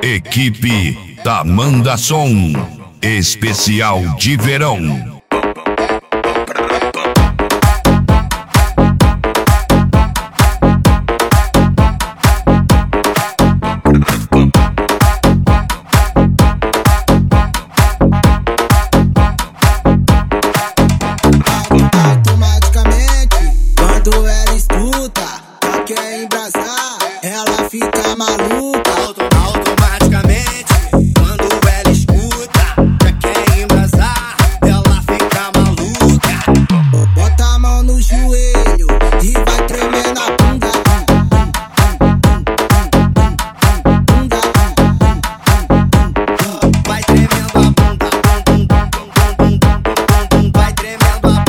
Equipe Tamanda Som, especial de verão. Automaticamente, quando ela escuta, ela quer embrasar, ela fica maluca. Automaticamente, quando ela escuta, já quer embrasar, ela fica maluca. Bota a mão no joelho e vai tremer na bunda. Vai tremendo a bunda, vai tremendo a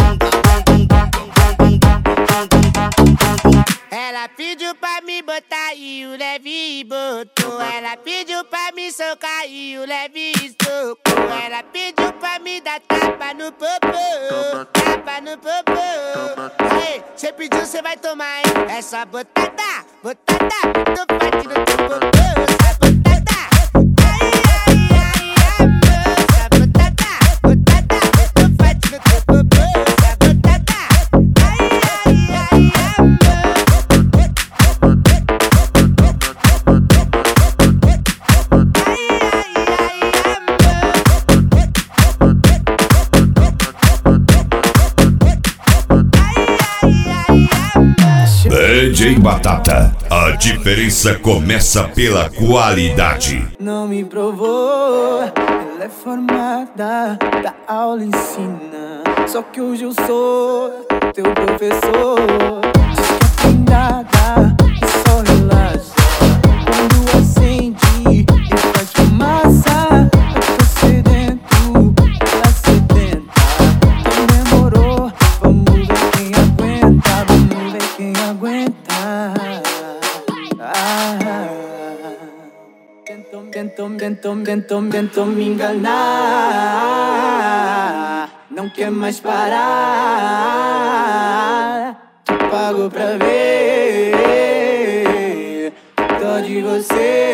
bunda. Ela pediu pra me botar e o leve botou. Ela pediu pra me socar e o leve socou. Ela pediu pra me dar tapa no popô, tapa no popô. Ei, cê pediu, cê vai tomar, hein? É só botada, botada, muito forte no teu popô. Só botada, ai, ai, ai, amor. Só botada, botada, muito forte no teu popô. Só botada, ai, ai, ai, amor. DJ Batata, a diferença começa pela qualidade. Não me provou, ela é formada, da aula ensina. Só que hoje eu sou teu professor. Diz que é prendada e só relaxa quando acende e faz fumaça. Eu tô sedento, ela sedenta. Então demorou, vamos ver quem aguenta, vamos ver quem aguenta. Tentou me enganar, não quer mais parar. Tu pagou pra ver, dó de você.